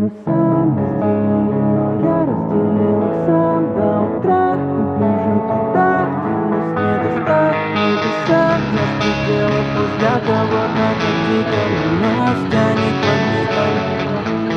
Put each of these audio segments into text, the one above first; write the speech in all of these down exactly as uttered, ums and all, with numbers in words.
полюсам разделили, но я разделил их сам до утра. Мы бежим туда, где нас не достать небеса. Нет предела, пусть для кого-то так дико, но нас тянет магнитом.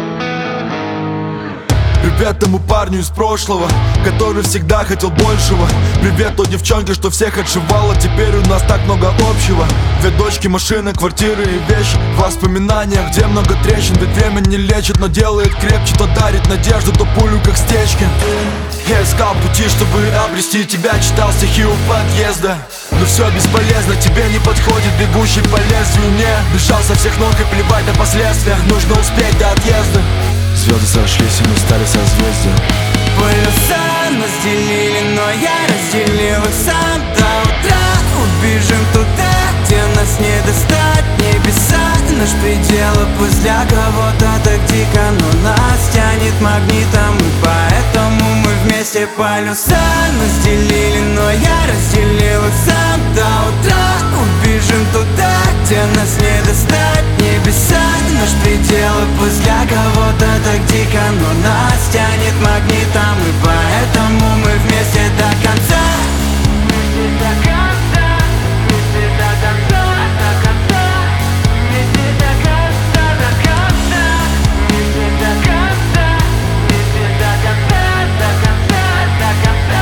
Привет тому парню из прошлого, который всегда хотел большего. Привет той девчонке, что всех отшивала. Теперь у нас так много общего. Две дочки, машины, квартиры и вещи. Воспоминания, где много трещин. Ведь время не лечит, но делает крепче. То дарит надежду, то пулю, как стечки. Я искал пути, чтобы обрести тебя. Читал стихи у подъезда, но все бесполезно, тебе не подходит бегущий по лезвию. Не бежал со всех ног и плевать на последствия. Нужно успеть до отъезда. Звезды сошлись, и мы стали созвездия. Полюса нас делили, но я разделил их сам до утра. Убежим туда, где нас не достать небеса. Наш предел, и пусть для кого-то так дико, но нас тянет магнитом, и поэтому мы вместе. Полюса нас делили, но я разделил их сам до утра. Убежим туда, где нас не достать небеса. Наш предел, и пусть для кого-то так дико, но нас тянет магнитом, и поэтому мы вместе до конца. Вместе до конца, вместе до конца, до конца. Вместе до конца, до конца. Вместе до конца, вместе до конца, до конца, до конца.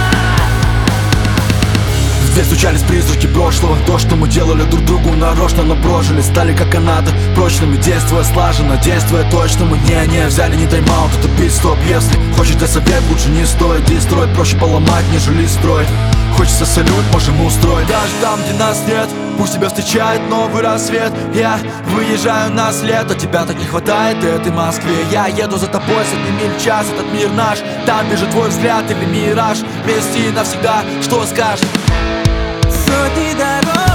В дверь стучались призраки прошлого. То, что мы делали друг другу нарочно, но прожили. Стали как канаты, прочными, действуя слаженно, действуя точно. Мы не-не взяли не тайм-аут, это пит-стоп. Если хочешь совет, лучше не стоит дестроить. Проще поломать, нежели строить. Хочется салют, можем устроить. Даже там, где нас нет, пусть тебя встречает новый рассвет. Я выезжаю на след, а тебя так не хватает этой Москве. Я еду за тобой сотни миль в час, этот мир наш. Там бежит твой взгляд или мираж. Вместе и навсегда, что скажешь? Сотни дорог